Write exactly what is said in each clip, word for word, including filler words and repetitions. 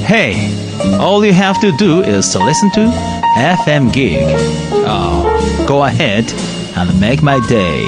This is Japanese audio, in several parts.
Hey, all you have to do is to listen to エフエム Gig. Oh, go ahead and make my day.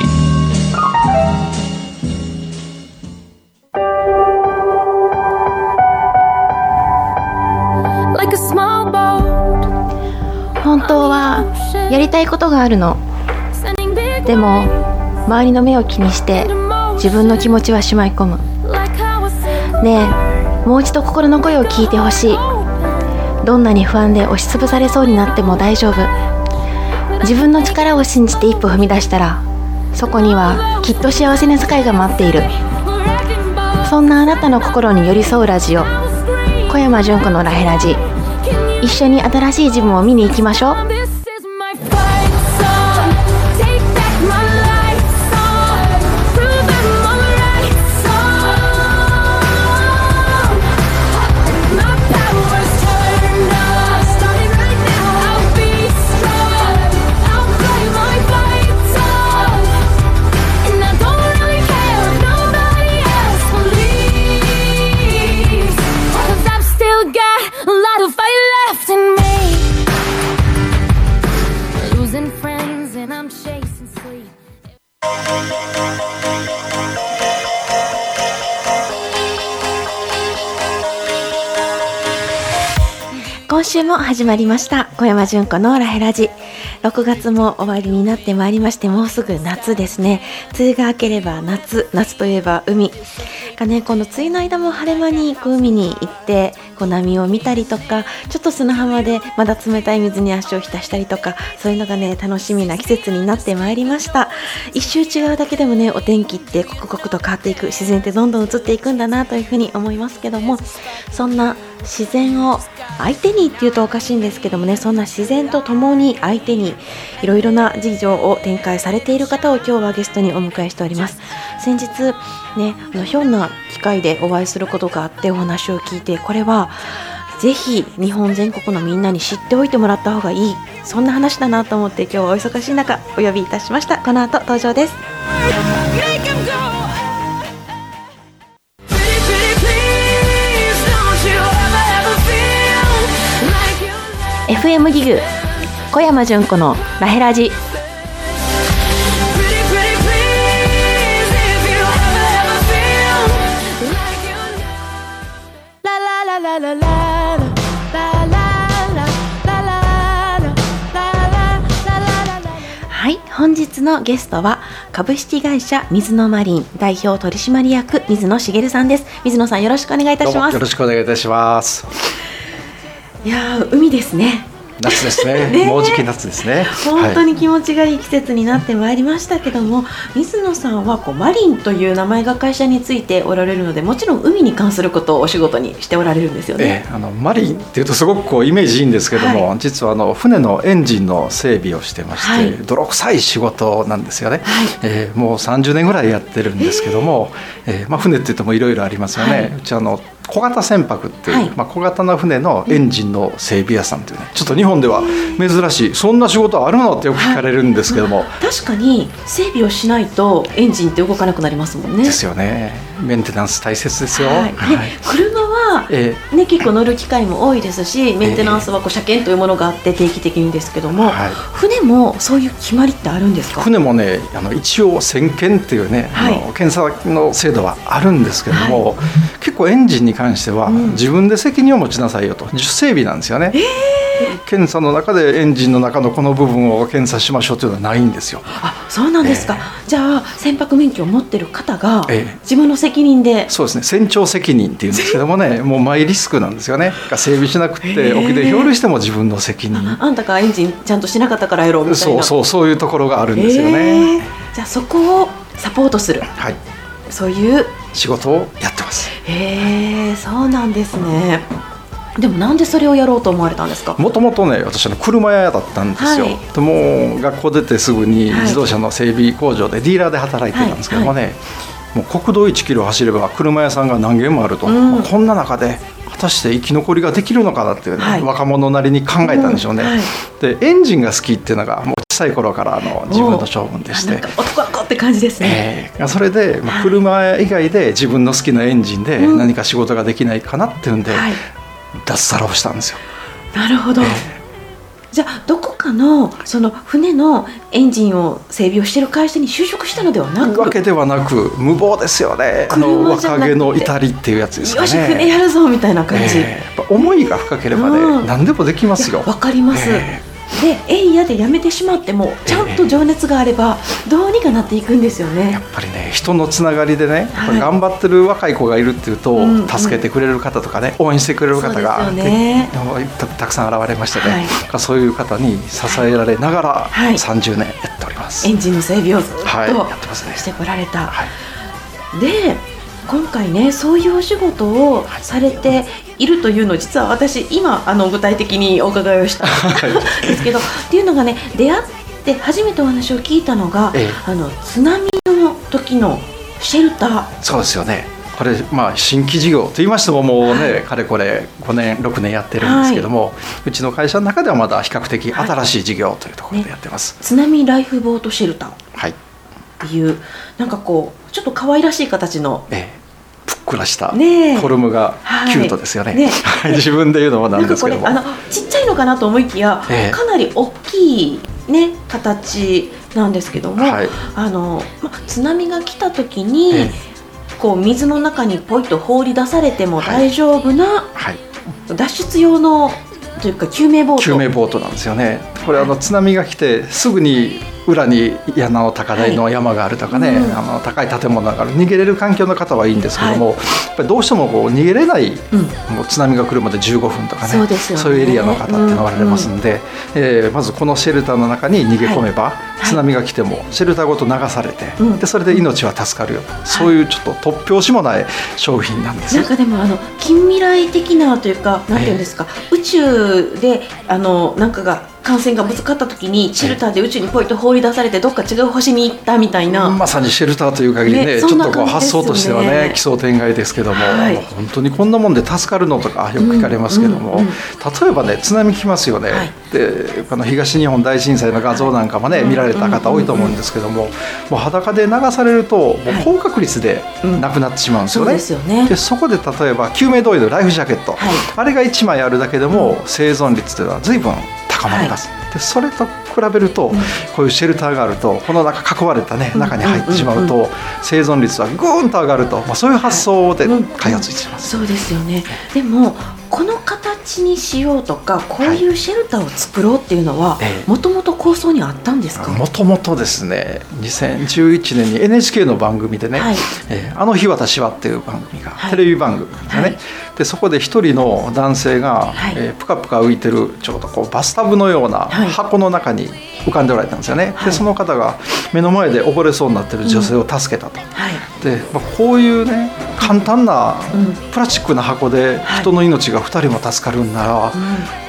Like a small boat. 本当はやりたいことがあるの。でも周りの目を気にして自分の気持ちはしまい込む。ねえ、もう一度心の声を聞いてほしい。どんなに不安で押しつぶされそうになっても大丈夫。自分の力を信じて一歩踏み出したら、そこにはきっと幸せな世界が待っている。そんなあなたの心に寄り添うラジオ、小山純子のラヘラジ。一緒に新しい自分を見に行きましょう。今週も始まりました小山純子のラヘラジ。ろくがつも終わりになってまいりまして、もうすぐ夏ですね。梅雨が明ければ夏、夏といえば海がね、この梅雨の間も晴れ間にこう海に行ってこう波を見たりとか、ちょっと砂浜でまだ冷たい水に足を浸したりとか、そういうのがね楽しみな季節になってまいりました。一周違うだけでもね、お天気って刻々と変わっていく、自然ってどんどん移っていくんだなというふうに思いますけども、そんな自然を相手にっていうとおかしいんですけどもね、そんな自然と共に相手にいろいろな事情を展開されている方を今日はゲストにお迎えしております。先日ね、あのひょんな機会でお会いすることがあってお話を聞いて、これはぜひ日本全国のみんなに知っておいてもらった方がいい、そんな話だなと思って今日はお忙しい中お呼びいたしました。この後登場です。エフエム ギグ小山純子のラヘラジ。はい、本日のゲストは株式会社水野マリン代表取締役水野茂さんです。水野さん、よろしくお願いいたします。 よろしくお願いいたします。 いやー、海ですね。 夏ですね。ね、もうじき夏ですね。 本当に気持ちがいい季節になってまいりましたけども、はい、水野さんはこうマリンという名前が会社についておられるので、もちろん海に関することをお仕事にしておられるんですよね。 えー、あのマリンっていうとすごくこうイメージいいんですけども、はい、実はあの船のエンジンの整備をしてまして、はい、泥臭い仕事なんですよね。はい、えー、もうさんじゅうねんぐらいやってるんですけども、えーまあ、船って言ってもいろいろありますよね。はい、うちあの小型船舶っていう、はい、まあ、小型の船のエンジンの整備屋さんというね、ちょっと日本では珍しい、そんな仕事あるのってよく聞かれるんですけども、はい、 確かに整備をしないとエンジンって動かなくなりますもんね。 ですよね。メンテナンス大切ですよ。はい、 で、はい、車は、えーね、結構乗る機会も多いですし、メンテナンスはこう車検というものがあって定期的にですけども、はい、船もそういう決まりってあるんですか？ 船もね、あの一応先検っていうね、はい、あの検査の制度はあるんですけども、はい、結構エンジンに関しては、うん、自分で責任を持ちなさいよと、自主整備なんですよね。えー検査の中でエンジンの中のこの部分を検査しましょうというのはないんですよ。 あ、そうなんですか。えー、じゃあ船舶免許を持ってる方が自分の責任で、えー、 そうですね、船長責任っていうんですけどもね、もうマイリスクなんですよね。整備しなくて沖で漂流しても自分の責任、 あ, あんたがエンジンちゃんとしなかったからやろうみたいな、 そうそう、そういうところがあるんですよね。 えー、じゃあそこをサポートする、はい、そういう仕事をやってます。 へえ、そうなんですね。でもなんでそれをやろうと思われたんですか？ もともとね、私は車屋だったんですよ。はい、でも学校出てすぐに自動車の整備工場でディーラーで働いてたんですけどもね、はいはい、もう国道いちキロ走れば車屋さんが何軒もあると、うん、こんな中で果たして生き残りができるのかなっていうね、はい、若者なりに考えたんでしょうね。うん、はい、でエンジンが好きっていうのがもう小さい頃からの自分の性分でして、 なんか男の子って感じですね。 えー、それで、まあ、車以外で自分の好きなエンジンで何か仕事ができないかなっていうんで、はい、 脱サラをしたんですよ。 なるほど、えー、じゃあどこかのその船のエンジンを整備をしている会社に就職したのではなく、 わけではなく無謀ですよね。あの若気の至りっていうやつですかね。 よし船やるぞみたいな感じ、 えー、やっぱ思いが深ければね、うん、何でもできますよ。 わかります、えーでえいやでやめてしまってもちゃんと情熱があればどうにかなっていくんですよね。 やっぱりね人のつながりでね、はい、頑張ってる若い子がいるっていうと、うんうん、助けてくれる方とかね応援してくれる方が、ね、た, たくさん現れましてね、はい、そういう方に支えられながらさんじゅうねんやっております、 はい、エンジンの整備をずっと、 はい、やってますね、 してこられた、 はい、 で今回ねそういうお仕事をされているというのを実は私今あの具体的にお伺いをしたんですけどっていうのがね出会って初めてお話を聞いたのが、ええ、あの津波の時のシェルター。 そうですよね。これ、まあ、新規事業と言いましてももうね、はい、かれこれごねんろくねんやってるんですけども、はい、うちの会社の中ではまだ比較的新しい事業というところでやってます、 はいね、津波ライフボートシェルター、 はい、 っていうなんかこうちょっと可愛らしい形の、 ええ、ぷっくらしたフォルムがキュートですよね、ねはい、自分で言うのもなんですけども、 なんかこれあのちっちゃいのかなと思いきや、ええ、かなり大きい、ね、形なんですけども、はい、あのま、津波が来た時に、ええ、こう水の中にポイッと放り出されても大丈夫な、はいはい、脱出用のというか救命ボート救命ボートなんですよね。これあの津波が来てすぐに裏に矢の高台の山があるとかね、はいうん、あの高い建物がある逃げれる環境の方はいいんですけども、はい、やっぱりどうしてもこう逃げれない、うん、もう津波が来るまでじゅうごふんとか ね, そうですよね、そういうエリアの方ってのがおられますんで、うんうんえー、まずこのシェルターの中に逃げ込めば、はい、津波が来てもシェルターごと流されて、はい、でそれで命は助かるよ、うん、そういうちょっと突拍子もない商品なんです。 なんかでもあの近未来的なというかなんていうんですか、えー、宇宙であのなんかが感染がぶつかった時にシェルターで宇宙にポイッと放り出されてどっか違う星に行ったみたいな、 まさにシェルターという限り ね, ねちょっとこう発想としてはね奇想天外ですけども、はい、本当にこんなもんで助かるのとかよく聞かれますけども、うんうんうん、例えばね津波来ますよね、はい、であの東日本大震災の画像なんかもね、はい、見られた方多いと思うんですけども、もう裸で流されるともう高確率で亡くなってしまうんですよね、はいうん、そうですよね。でそこで例えば救命胴衣のライフジャケット、はい、あれがいちまいあるだけでも生存率というのは随分高まります、はい、でそれと比べると、うん、こういうシェルターがあるとこの中囲われた、ね、中に入ってしまうと、うんうんうんうん、生存率はぐーんと上がると、まあ、そういう発想で開発しています、 はいうん、そうですよね。でもこの形にしようとかこういうシェルターを作ろうっていうのはもともと構想にあったんですか？ もともとですねにせんじゅういちねんに エヌエイチケー の番組でね、はいえー、あの日私はっていう番組が、はい、テレビ番組がね、はい、でそこで一人の男性が、はいえー、ぷかぷか浮いてるちょうどこうバスタブのような箱の中に浮かんでおられたんですよね、はい、でその方が目の前で溺れそうになってる女性を助けたと、うんはいでまあ、こういうね簡単なプラスチックな箱で人の命がふたりも助かるんなら、はい、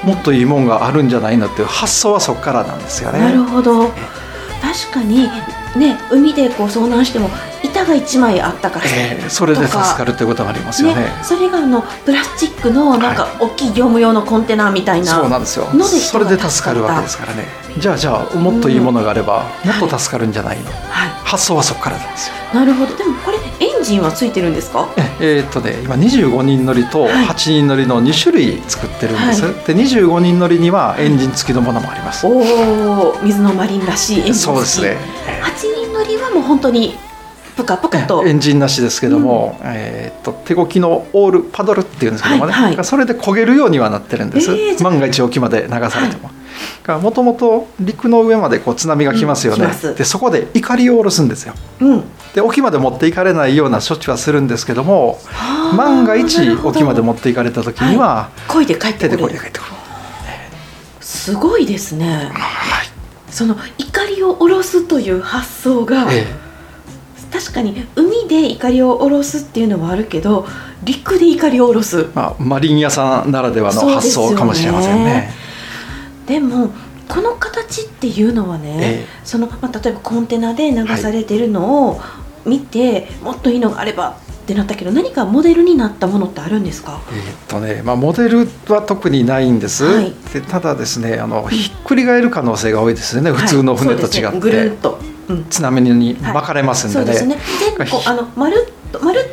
もっといいもんがあるんじゃないのっていう発想はそこからなんですよね。 なるほど。確かにね海でこう遭難しても板がいちまいあったか、 えー、それで助かるってことがありますよね。ねそれがあのプラスチックのなんか大きい業務用のコンテナみたいな、 はい、そうなんですよ。それで助かるわけですからね。じゃあじゃあもっといいものがあれば、うん、もっと助かるんじゃないの、はい、発想はそこからなんですよ。 なるほど。でもこれエンジンはついてるんですか？ えーっとね、今にじゅうごにん乗りとはちにん乗りのに種類作ってるんです、はい、でにじゅうごにん乗りにはエンジン付きのものもあります。 おお、水のマリンらしいエンジン付き。 そうですね。 はちにん乗りはもう本当にプカプカとエンジンなしですけども、うんえー、っと手こきのオールパドルっていうんですけどもね、はいはい、それで焦げるようにはなってるんです、えー、万が一沖まで流されても、もともと陸の上までこう津波が来ますよね、うん、でそこで錨を下ろすんですよ、うん、で沖まで持っていかれないような処置はするんですけども、万が一沖まで持っていかれた時には、 はい、漕いで帰ってくる。 手で漕いで帰ってくる。 すごいですね、 はい、 その錨を下ろすという発想が、ええ確かに海で錨を下ろすっていうのはあるけど陸で錨を下ろす、 まあ、マリン屋さんならではの発想かもしれませんね。 でもこの形っていうのはね、ええそのまあ、例えばコンテナで流されてるのを見て、はい、もっといいのがあればってなったけど何かモデルになったものってあるんですか？ えーっとねまあ、モデルは特にないんです、はい、でただですねあの、うん、ひっくり返る可能性が多いですよね、普通の船と違って、はいね、ぐるっとうん、津波に巻かれますんでね、はい、そうですね。 でこうあのまるっとまるっと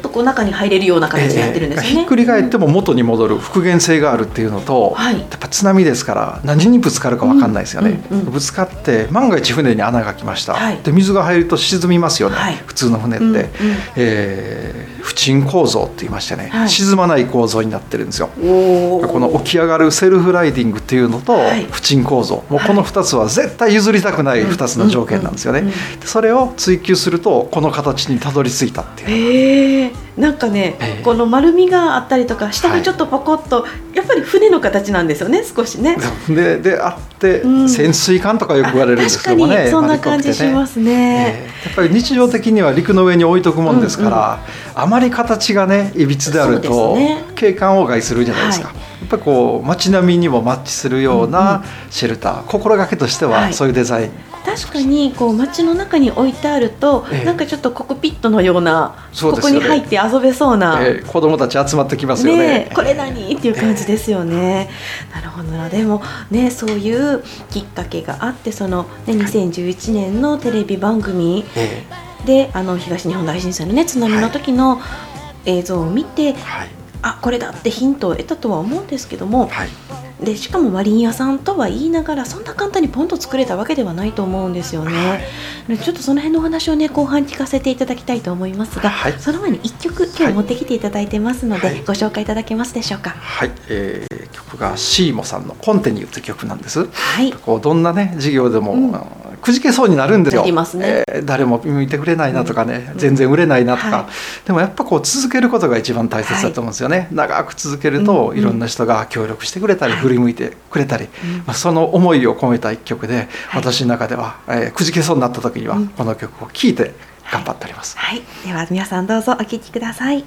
こう中に入れるような形になってるんですよね、えー、 ひっくり返っても元に戻る復元性があるっていうのと、はい、やっぱ津波ですから何にぶつかるか分かんないですよね、うんうんうん、ぶつかって万が一船に穴が開きました、はい、で水が入ると沈みますよね、はい、普通の船って、うんうん、えー、不沈構造って言いましてね、はい、沈まない構造になってるんですよ。この起き上がるセルフライディングっていうのと、はい、不沈構造、もうこのふたつは絶対譲りたくないふたつの条件なんですよね。それを追求するとこの形にたどり着いたっていう。 へー、なんかね、えー、この丸みがあったりとか下にちょっとポコッと、はい、やっぱり船の形なんですよね、少しね。 で, であって、うん、潜水艦とかよく言われるんですけどもね。 確かにそんな感じしますね、 えー、やっぱり日常的には陸の上に置いとくもんですから、うんうん、あまり形がねいびつであると、ね、景観を害するじゃないですか、はい、やっぱりこう街並みにもマッチするようなシェルター、うんうん、心がけとしてはそういうデザイン、はい、 確かにこう街の中に置いてあると、えー、なんかちょっとコクピットのような、ここに入って遊べそうな、 えー、子どもたち集まってきますよね。 ね、これ何っていう感じですよね、えー、なるほどな。でもね、そういうきっかけがあって、その、ね、にせんじゅういちねんのテレビ番組で、あの東日本大震災の、ね、津波の時の映像を見て、はい、あ、これだってヒントを得たとは思うんですけども、はい、でしかもマリン屋さんとは言いながらそんな簡単にポンと作れたわけではないと思うんですよね、はい、ちょっとその辺のお話をね後半聞かせていただきたいと思いますが、はい、その前にいっきょく今日持ってきていただいてますので、はい、ご紹介いただけますでしょうか。 はい、えー、曲がシーモさんのコンテニューという曲なんです、 はい、 こうどんなね授業でも、うん、くじけそうになるんですよ。 なりますね、 えー、誰も見てくれないなとかね、うん、全然売れないなとか、はい、でもやっぱこう続けることが一番大切だと思うんですよね、はい、長く続けると、うん、いろんな人が協力してくれたり、はい、振り向いてくれたり、うんまあ、その思いを込めた一曲で、はい、私の中では、えー、くじけそうになった時には、うん、この曲を聴いて頑張っております、 はいはい、では皆さんどうぞお聴きください。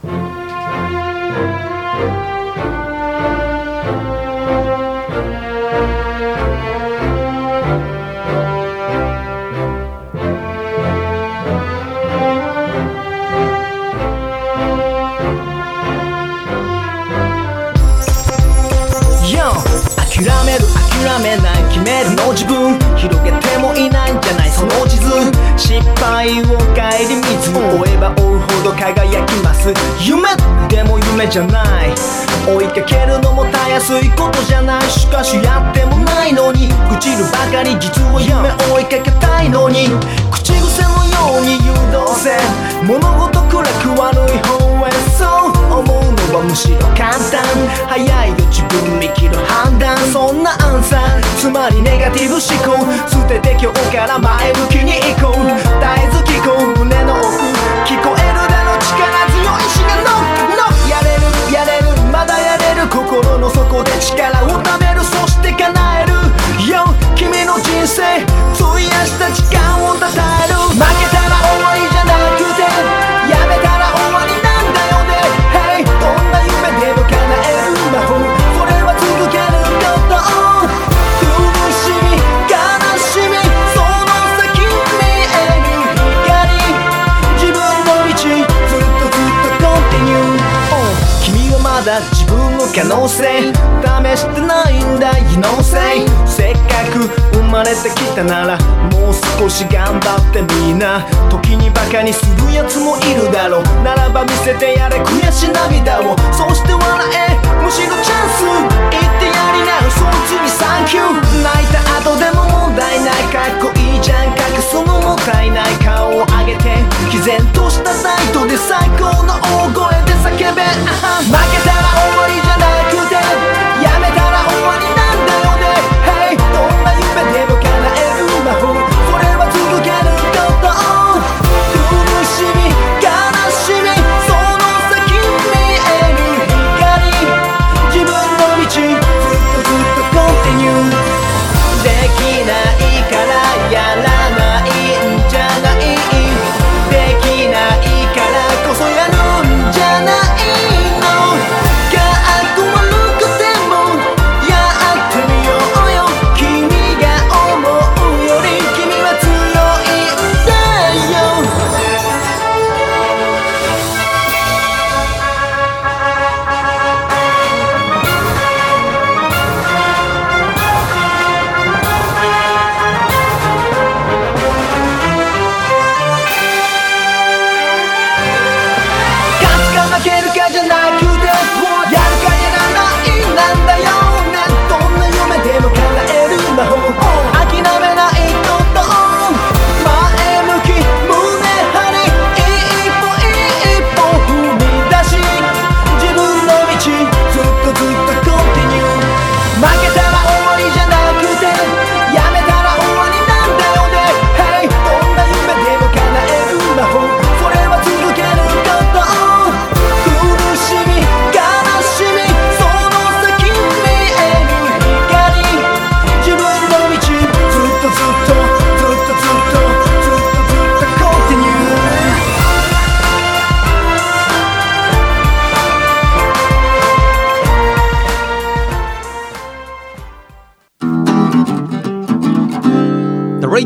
諦める諦めない決めるの自分、広げてもいないんじゃないその地図、失敗を顧みず追えば追うほど輝きます。夢でも夢じゃない、追いかけるのもたやすいことじゃない。しかしやってもないのに愚痴るばかり、実は夢追いかけたいのに口癖のように誘導せ物事暗く悪い方へ、そう思うのはむしろ簡単、早いよ自分見切る判断、そんなアンサーつまりネガティブ思考、捨てて今日から前向きに行こう。絶えず聞こう胸の奥、聞こえるだろ力強いしがノッノッ、やれるやれるまだやれる、心の底で力をためる、そして叶えるよ君の人生、費やした時間をたたえる。負けたら終わりじゃなくてやめたら終わりなんだよね、Hey どんな夢でも叶える魔法、それは続けること、苦しみ悲しみその先見える光、自分の道ずっとずっとコンティニュー、君はまだ自分の可能性試してないんだ You know say、 せっかく生まれてきたならもう少し頑張ってみんな、時にバカにするやつもいるだろう、ならば見せてやれ悔し涙を、そうして笑えむしろチャンス、言ってやりなそいつにサンキュー、泣いた後でも問題ない、かっこいいじゃん隠すのもったいない、顔を上げて毅然とした態度で最高の大声で叫べ、負けたら終わりじゃなくてやめたら終わりなんだよね、Hey どんな夢でも叶える魔法、それは続けること、苦しみ悲しみその先見える光、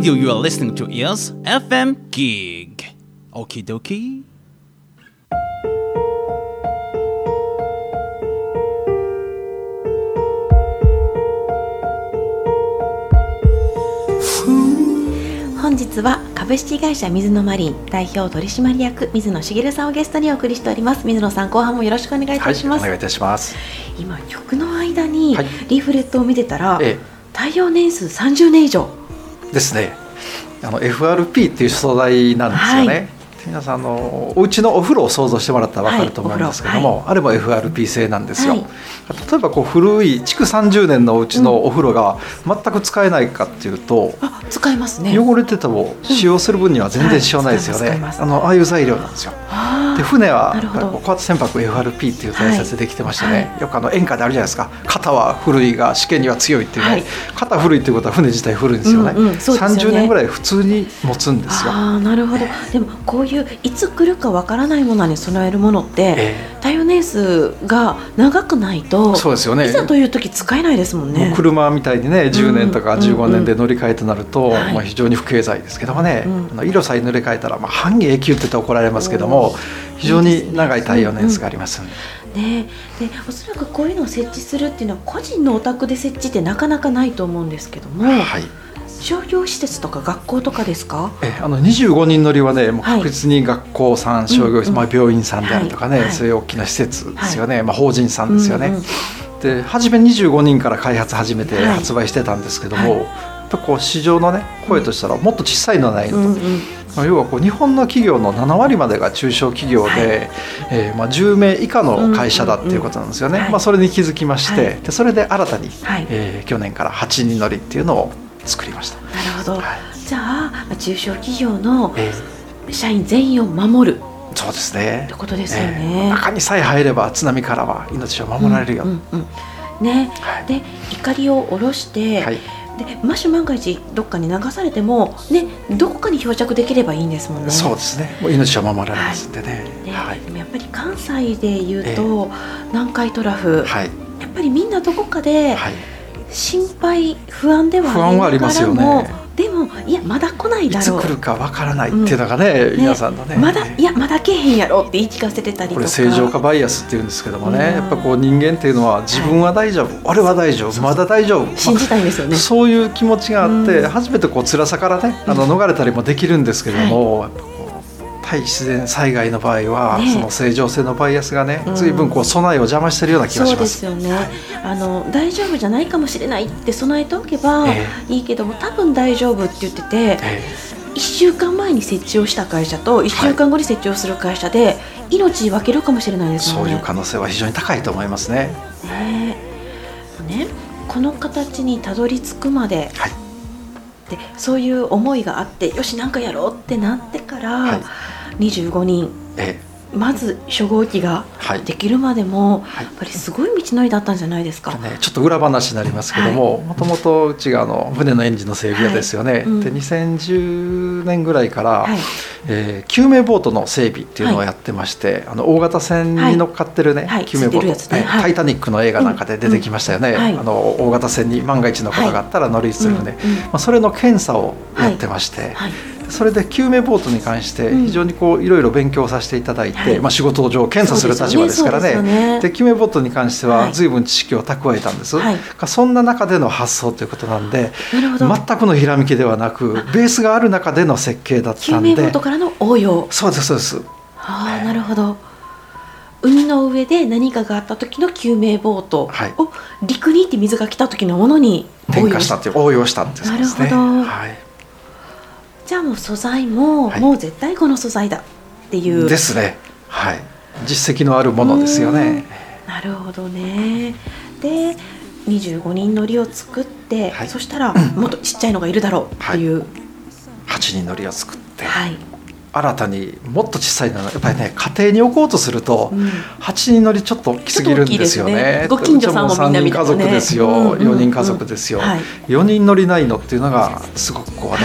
radio you are listening to is エフエム Gig. Okie dokie. 「本日は株式会社水野マリン代表取締役水野茂さんをゲストにお送りしております。水野さん、後半もよろしくお願いいたします。 はい、お願いいたします。 今曲の間にはいリーフレットを見てたら、 え耐用年数さんじゅうねん以上えですね。あの エフアールピー っていう素材なんですよね。 はい皆さんあのお家のお風呂を想像してもらったら分かると思うんですけども、 はいお風呂あれも エフアールピー 製なんですよ、 はい例えばこう古い築さんじゅうねんのお家のお風呂が全く使えないかっていうと、 あ使えますね。 汚れてても使用する分には全然支障ないですよね、 はい使います使いますあのああいう材料なんですよ。 あーで船はなるほど高圧船舶 エフアールピー っていう材質でできてましてね、 はいよくあの演歌であるじゃないですか、型は古いが試験には強いっていうね、 はい型古いっていうことは船自体古いんですよね、 うんうんそうですよねさんじゅうねんぐらい普通に持つんですよ。 あーなるほど。でもこういういつ来るかわからないものに備えるものって、 え耐用年数が長くないとそうですよねいざという時使えないですもんね。 もう車みたいにねじゅうねんとかじゅうごねんで乗り換えとなると、 はいまあ、非常に不経済ですけどもね、 うんあの色さえ塗り替えたら、まあ、半永久って言って怒られますけども非常に長い耐用年数があります。 ね、でおそらくこういうのを設置するっていうのは個人のお宅で設置ってなかなかないと思うんですけども、 はい商業施設とか学校とかですか？ えあのにじゅうごにん乗りはねもうはい確実に学校さん、商業施設、 うんうんまあ、病院さんであるとかね、 はいそういう大きな施設ですよね、まあ、法人さんですよね、 うんうんで初めにじゅうごにんから開発始めてはい発売してたんですけども、 はいやっぱこう市場のね声としたらもっと小さいのはないのと、 うんうんまあ要はこう日本の企業のななわりまでが中小企業で、 はいえーまあ、じゅうめい以下の会社だっていうことなんですよね、 うんうんうんまあ、それに気づきまして、 はいでそれで新たに、 はいえー去年からはちにん乗りっていうのを作りました。 なるほど、 はいじゃあ中小企業のえ社員全員を守るーそうですねってことですよえーね。 中にさえ入れば津波からは命を守られるよ、 うんうんうんね、 はいで怒りを下ろして、 はいでもし万が一どっかに流されても、ね、どこかに漂着できればいいんですもんね。 そうですねもう命を守られますんでね、 ではいでもやっぱり関西で言うと、南海トラフ、 はいやっぱりみんなどこかではい心配不安では不安はありますよねありながらもでもいやまだ来ないいつだろう来るかわからないっていうのがね、 ね皆さんのねまだいやまだ来えへんやろって言い聞かせてたりとか、 これ正常化バイアスっていうんですけどもね、 うんやっぱこう人間っていうのは自分は大丈夫、俺は大丈夫、まだ大丈夫、 信じたいんですよね。 そういう気持ちがあって、 うん初めてこう辛さからねあの逃れたりもできるんですけども、やっぱこう対自然災害の場合は、 ねその正常性のバイアスがね、 うん随分こう備えを邪魔してるような気がしそうま。 ですすよね、あの大丈夫じゃないかもしれないって備えておけばえいいけども、多分大丈夫って言ってて、 えいっしゅうかんまえに設置をした会社といっしゅうかんごに設置をする会社で命分けるかもしれないですもんね。 そういう可能性は非常に高いと思いますね。 ねえねこの形にたどり着くまで、 はいでそういう思いがあってよしなんかやろうってなってから、 はいにじゅうごにんえまず初号機がはいできるまでも、 はいやっぱりすごい道のりだったんじゃないですか。 ね、ちょっと裏話になりますけどももともとうちがあの船のエンジンの整備屋ですよね、 はいうんでにせんじゅうねんぐらいから、 はいえー救命ボートの整備っていうのをやってまして、あの大型船に乗っかってるね、 はい救命ボート、 ついてるやつねねはいタイタニックの映画なんかで出てきましたよね、 うんうんはいあの大型船に万が一のことがあったら乗り移る船、 うんうんまあ、それの検査をやってまして、 はいそれで救命ボートに関して非常にこういろいろ勉強させていただいて、 はいまあ、仕事上検査する立場ですからね、 そうですよねで救命ボートに関してははい随分知識を蓄えたんです、 はいそんな中での発想ということなんでなるほど。 全くのひらめきではなくベースがある中での設計だった救んで命ボートからの応用。 そうですそうですああ、なるほど。海の上で何かがあった時の救命ボートはいを陸に行って水が来た時のものに応転化用したっていう応用したんですね。 なるほどはい、 じゃあもう素材も、 はいもう絶対この素材だっていう。 ですね。はい。実績のあるものですよね。 なるほどね。でにじゅうごにん乗りを作って、 はいそしたらもっとちっちゃいのがいるだろうっていう、 はちにん乗りを作って、 はい新たにもっと小さいのはやっぱりね家庭に置こうとすると、 うんはちにん乗りちょっと大きすぎるんですよね。 ちょっと大きいですねご近所さんもみんな見たらねうちもさんにん家族ですよ、 うんうんうんよにん家族ですよ、 はいよにん乗りないのっていうのがすごくこうね、 はいあの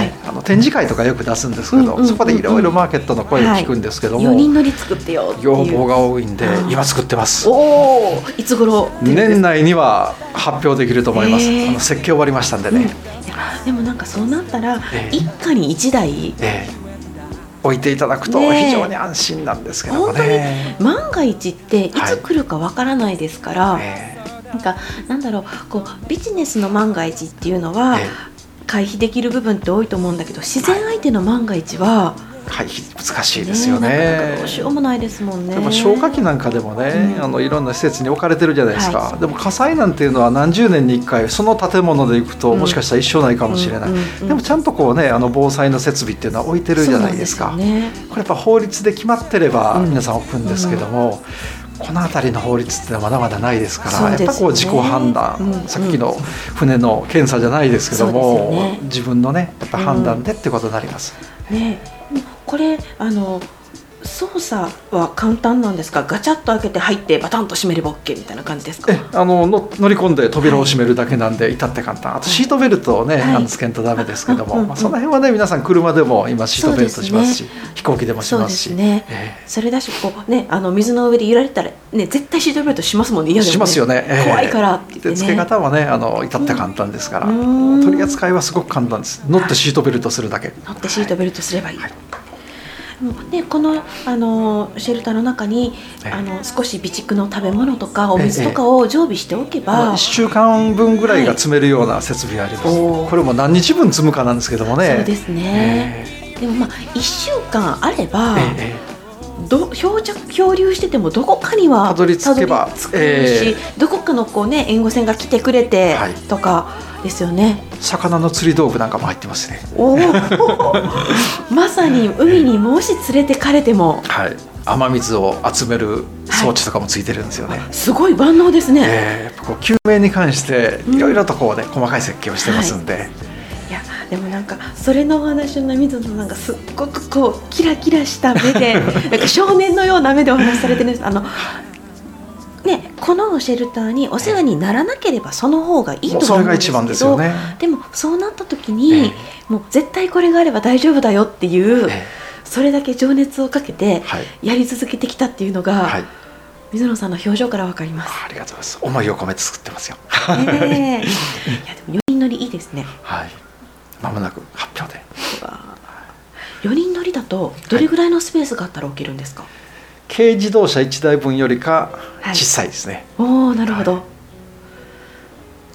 の展示会とかよく出すんですけど、うんうんうんうん、そこでいろいろマーケットの声を聞くんですけども、 はい、よにん乗り作ってよっていう要望が多いんで今作ってます。 おー、いつ頃年内には発表できると思います、えー、あの設計終わりましたんでね、 うん、でもなんかそうなったら、えー、一家に一台、 えー置いていただくと非常に安心なんですけどもね。 ね、本当に万が一っていつ来るかわからないですから、はい、なんかなんだろう、こうビジネスの万が一っていうのは回避できる部分って多いと思うんだけど、自然相手の万が一は回避難しいですよね。 ね、なかなかどうしようもないですもんね。 でも消火器なんかでもね、うん、あのいろんな施設に置かれてるじゃないですか、はい、でも火災なんていうのは何十年にいっかいその建物で行くと、うん、もしかしたら一生ないかもしれない、うんうんうん、でもちゃんとこうね、あの防災の設備っていうのは置いてるじゃないですか。 そうなんですよね。 これやっぱ法律で決まってれば皆さん置くんですけども、うん、この辺りの法律ってのはまだまだないですから、やっぱこう自己判断、うんうん、さっきの船の検査じゃないですけども、ね、自分のねやっぱ判断でってことになります、 うんね、これあの操作は簡単なんですか？ガチャッと開けて入ってバタンと閉めれば OK みたいな感じですか？ えあのの乗り込んで扉を閉めるだけなんで、はい、至って簡単。あとシートベルトをね、はい、あのつけんとダメですけども、はい、まあ、その辺はね皆さん車でも今シートベルトしますし、す、ね、飛行機でもしますし、 そうですね、えー、それだしこう、ね、あの水の上で揺られたら、ね、絶対シートベルトしますもんね。嫌でもね、 しますよね、えー、 怖いからって言ってね。 で付け方はねあの至って簡単ですから、うん、取り扱いはすごく簡単です。乗ってシートベルトするだけ、 乗ってシートベルトすればいい、はい。でこの、あのシェルターの中に、ええ、あの少し備蓄の食べ物とかお水とかを常備しておけば、ええ、 いっしゅうかんぶんぐらいが積めるような設備があります、はい、これも何日分積むかなんですけどもね。 そうですね、ええ、でもまあいっしゅうかんあれば、ええ、ど漂着漂流しててもどこかにはたどり着けばたどり着くし、ええ、どこかのこう、ね、援護船が来てくれて、はい、とかですよね。 魚の釣り道具なんかも入ってますね。 おまさに海にもし連れてかれても、 はい、雨水を集める装置とかもついてるんですよね、 はい、すごい万能ですね、 えー、こう救命に関していろいろとこう、ね、うん、細かい設計をしてますんで、はい、 いやでもなんかそれのお話を水野さんがすっごくこうキラキラした目でなんか少年のような目でお話しされてるんです。あのね、このシェルターにお世話にならなければその方がいいと思うんですけど、それが一番ですよね。でもそうなった時に、えー、もう絶対これがあれば大丈夫だよっていう、えー、それだけ情熱をかけてやり続けてきたっていうのが、はい、水野さんの表情から分かります。 ありがとうございます。思いを込めて作ってますよ、 えー、いやでもよにん乗りいいですね。 はい、間もなく発表で。 よにん乗りだとどれぐらいのスペースがあったら置けるんですか？はい、 軽自動車いちだいぶんよりか小さいですね、 はい、おー、なるほど、はい、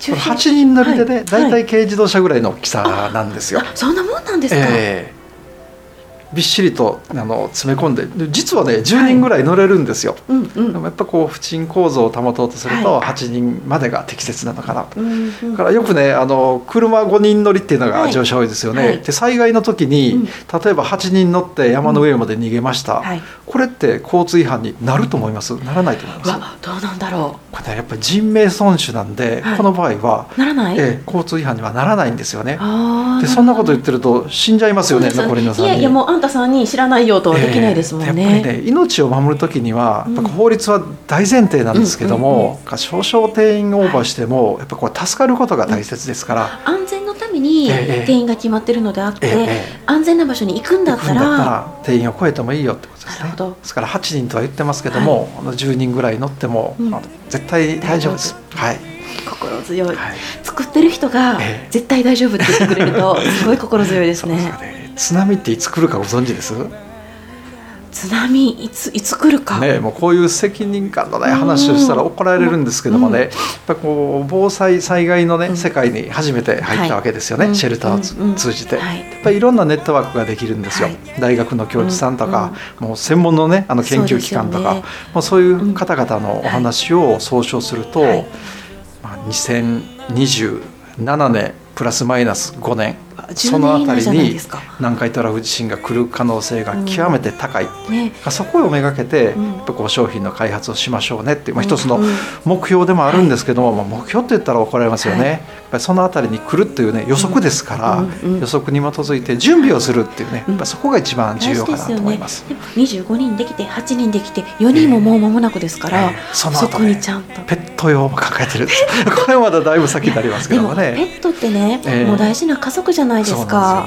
はちにん乗りでね、はい、だいたい軽自動車ぐらいの大きさなんですよ。 そんなもんなんですか？ えーびっしりとあの詰め込んで、実はねじゅうにんぐらい乗れるんですよ、はい、うんうん、でもやっぱこう不沈構造を保とうとするとはちにんまでが適切なのかなと、はい、だからよくねあの車ごにん乗りっていうのが乗車多いですよね、はい、で災害の時に、うん、例えばはちにん乗って山の上まで逃げました、うん、はい、これって交通違反になると思います？ならないと思います？ わ、どうなんだろう。 これ、ね、やっぱり人命損守なんで、はい、この場合はならない、 ええ、交通違反にはならないんですよね。あでそんなこと言ってると死んじゃいますよね、残りのさんにん。 いやいや、もうあんたさんにん知らないよとはできないですもんね、 えー、やっぱりね命を守るときにはやっぱ法律は大前提なんですけども、うんうん、少々定員オーバーしてもやっぱこう助かることが大切ですから、 うん、安全のために定員が決まってるのであって、えーえー、安全な場所に行くんだったら、行くんだったら定員を超えてもいいよってことですね。なるほど。ですからはちにんとは言ってますけども、はい、じゅうにんぐらい乗っても、うん、絶対大丈夫です。はい、 心強い、はい、作ってる人が絶対大丈夫って言ってくれるとすごい心強いですね。そうですね。 津波っていつ来るかご存知です？ 津波いついつ来るか、 ね、もうこういう責任感のない話をしたら怒られるんですけどもね、うん、やっぱこう防災災害の、ね、うん、世界に初めて入ったわけですよね、はい、シェルターを通じて、うんうん、やっぱりいろんなネットワークができるんですよ、はい、大学の教授さんとか、うんうん、もう専門の、ね、あの研究機関とか、そう、ね、もうそういう方々のお話を総称すると、はい、まあ、にせんにじゅうななねんプラスマイナスごねん、そのあたりに南海トラフ地震が来る可能性が極めて高い、うんね、そこをめがけて、うん、やっぱこう商品の開発をしましょうねっていう、まあ、一つの目標でもあるんですけども、うんうん、まあ、目標って言ったら怒られますよね、はい、やっぱりそのあたりに来るっていう、ね、予測ですから、うんうん、予測に基づいて準備をするっていうね、やっぱそこが一番重要かなと思います、 うん、でもにじゅうごにんできてはちにんできてよにんももう間もなくですから、えーえー、その後ね、そこにちゃんとペット用も考えてるんですこれはまだだいぶ先になりますけどもね。 でもペットってね、えー、もう大事な家族じゃないですか。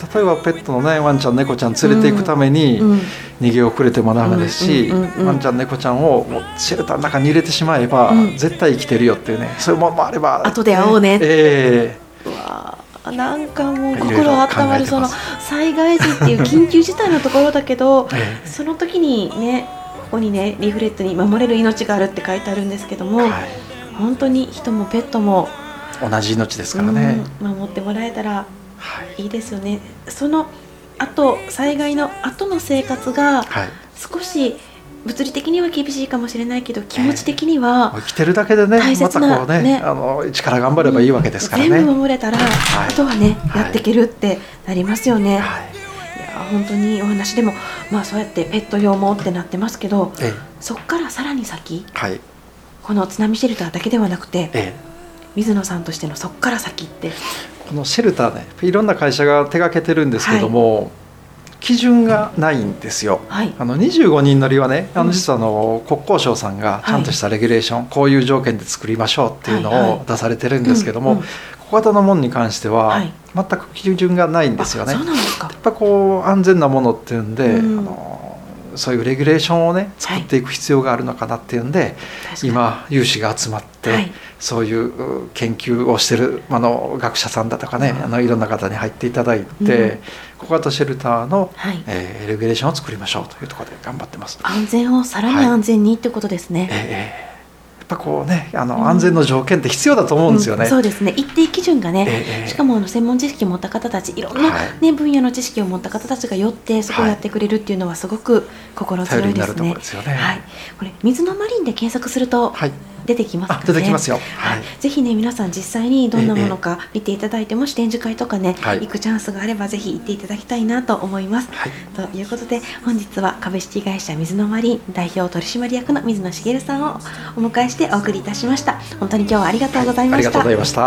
例えばペットのねワンちゃん猫ちゃん連れていくために逃げ遅れてもダメですし、ワンちゃん猫ちゃんをシェルターの中に入れてしまえば、うん、絶対生きてるよっていうね、そういうものもあれば後で会おうね、 えー、 うわなんかもう心温まる、その災害時っていう緊急事態のところだけど、えー、その時にねここにねリーフレットに守れる命があるって書いてあるんですけども、はい、本当に人もペットも同じ命ですからね、 うん、守ってもらえたらいいですよね、はい、その後災害の後の生活が少し物理的には厳しいかもしれないけど気持ち的には、 えー、生きてるだけでね大切な、 またこうね、ねあの一から頑張ればいいわけですからね、 全部守れたら、はい、あとはね、はい、やっていけるってなりますよね、 はい、 いや本当にお話でも、まあ、そうやってペット用もってなってますけど、 えー、 そこからさらに先、 はい、 この津波シェルターだけではなくて、 えー、 水野さんとしてのそこから先ってこのシェルターねいろんな会社が手掛けてるんですけども、はい、基準がないんですよ、はい、あのにじゅうごにん乗りはねあの実はあの国交省さんがちゃんとしたレギュレーション、はい、こういう条件で作りましょうっていうのを出されてるんですけども、はいはい、小型のものに関しては全く基準がないんですよね、はい、そうなんですか。やっぱこう安全なものっていうんで、うん、あのそういうレギュレーションをね作っていく必要があるのかなっていうんで、はい、今有志が集まって、はい、そういう研究をしてるあの学者さんだとかね、うん、あのいろんな方に入っていただいて、うん、小型シェルターの、はいえー、レギュレーションを作りましょうというところで頑張ってます。 安全をさらに安全にってことですね、 はいえーやっぱこうね、あの安全の条件って必要だと思うんですよね、 うん、そうですね。一定基準がね、えー、しかもあの専門知識を持った方たちいろんな、ねはい、分野の知識を持った方たちが寄ってそこをやってくれるっていうのはすごく心強いですね、はい、ですよね、はい、これ水のマリンで検索すると、はい出てきますかね。 出てきますよ、 はいはい、ぜひね皆さん実際にどんなものか見ていただいて、ええ、もし展示会とかね、はい、行くチャンスがあればぜひ行っていただきたいなと思います、はい、ということで本日は株式会社水のマリン代表取締役の水野茂さんをお迎えしてお送りいたしました。本当に今日はありがとうございました、はい、ありがとうございました。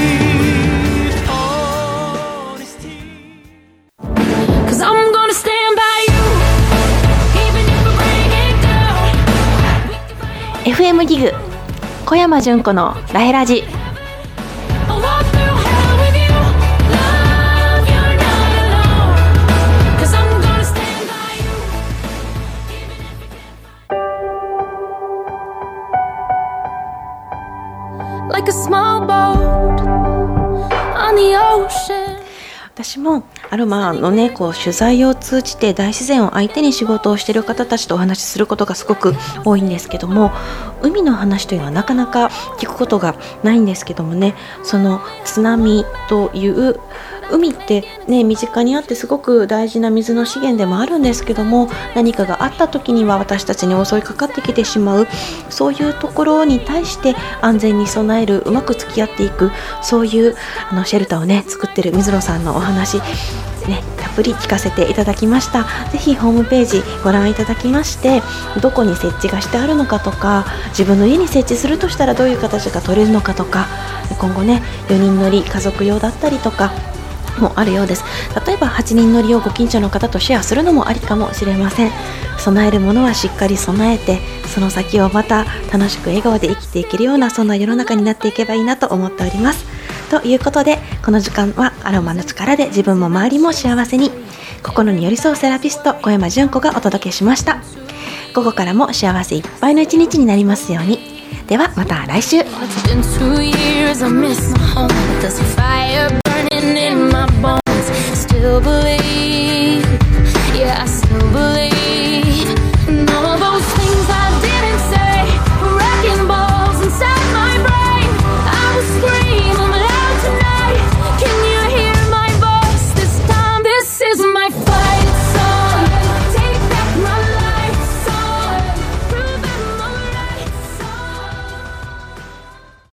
エフエム ギグ小山純子のラヘラジ。私もアロマのねこう取材を通じて大自然を相手に仕事をしている方たちとお話しすることがすごく多いんですけども、海の話というのはなかなか聞くことがないんですけどもね、その津波という海ってね身近にあってすごく大事な水の資源でもあるんですけども、何かがあった時には私たちに襲いかかってきてしまう、そういうところに対して安全に備える、うまく付き合っていく、そういうあのシェルターをね作ってる水野さんのお話ね、たっぷり聞かせていただきました。ぜひホームページご覧いただきまして、どこに設置がしてあるのかとか、自分の家に設置するとしたらどういう形が取れるのかとか、今後ねよにん乗り家族用だったりとかもあるようです。例えばはちにん乗りをご近所の方とシェアするのもありかもしれません。備えるものはしっかり備えて、その先をまた楽しく笑顔で生きていけるような、そんな世の中になっていけばいいなと思っております。ということでこの時間はアロマの力で自分も周りも幸せに、心に寄り添うセラピスト小山純子がお届けしました。午後からも幸せいっぱいの一日になりますように。ではまた来週。Still